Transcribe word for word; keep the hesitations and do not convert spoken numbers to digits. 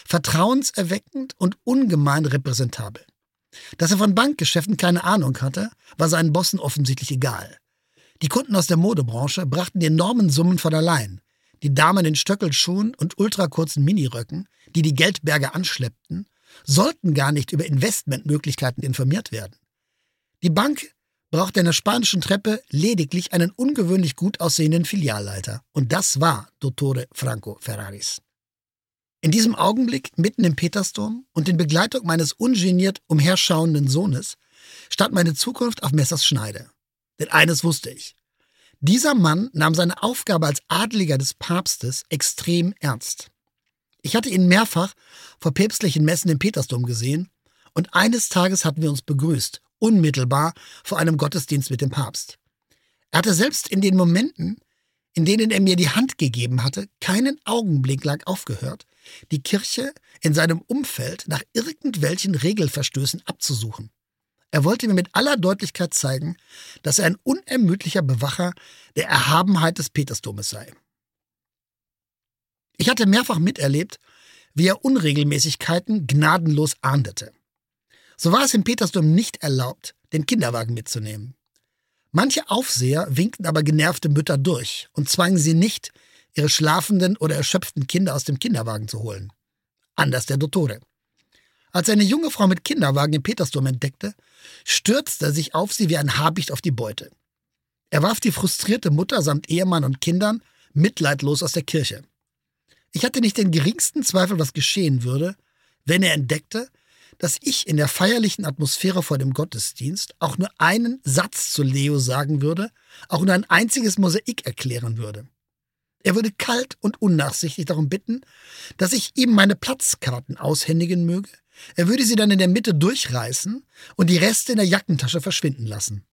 vertrauenserweckend und ungemein repräsentabel. Dass er von Bankgeschäften keine Ahnung hatte, war seinen Bossen offensichtlich egal. Die Kunden aus der Modebranche brachten die enormen Summen von allein. Die Damen in Stöckelschuhen und ultrakurzen Miniröcken, die die Geldberge anschleppten, sollten gar nicht über Investmentmöglichkeiten informiert werden. Die Bank brauchte in der spanischen Treppe lediglich einen ungewöhnlich gut aussehenden Filialleiter. Und das war Dottore Franco Ferraris. In diesem Augenblick, mitten im Petersdom und in Begleitung meines ungeniert umherschauenden Sohnes, stand meine Zukunft auf Messers Schneide. Denn eines wusste ich. Dieser Mann nahm seine Aufgabe als Adeliger des Papstes extrem ernst. Ich hatte ihn mehrfach vor päpstlichen Messen im Petersdom gesehen und eines Tages hatten wir uns begrüßt, unmittelbar vor einem Gottesdienst mit dem Papst. Er hatte selbst in den Momenten, in denen er mir die Hand gegeben hatte, keinen Augenblick lang aufgehört, die Kirche in seinem Umfeld nach irgendwelchen Regelverstößen abzusuchen. Er wollte mir mit aller Deutlichkeit zeigen, dass er ein unermüdlicher Bewacher der Erhabenheit des Petersdomes sei. Ich hatte mehrfach miterlebt, wie er Unregelmäßigkeiten gnadenlos ahndete. So war es im Petersdom nicht erlaubt, den Kinderwagen mitzunehmen. Manche Aufseher winkten aber genervte Mütter durch und zwangen sie nicht, ihre schlafenden oder erschöpften Kinder aus dem Kinderwagen zu holen. Anders der Dottore. Als er eine junge Frau mit Kinderwagen im Petersdom entdeckte, stürzte er sich auf sie wie ein Habicht auf die Beute. Er warf die frustrierte Mutter samt Ehemann und Kindern mitleidlos aus der Kirche. Ich hatte nicht den geringsten Zweifel, was geschehen würde, wenn er entdeckte, dass ich in der feierlichen Atmosphäre vor dem Gottesdienst auch nur einen Satz zu Leo sagen würde, auch nur ein einziges Mosaik erklären würde. Er würde kalt und unnachsichtig darum bitten, dass ich ihm meine Platzkarten aushändigen möge. Er würde sie dann in der Mitte durchreißen und die Reste in der Jackentasche verschwinden lassen.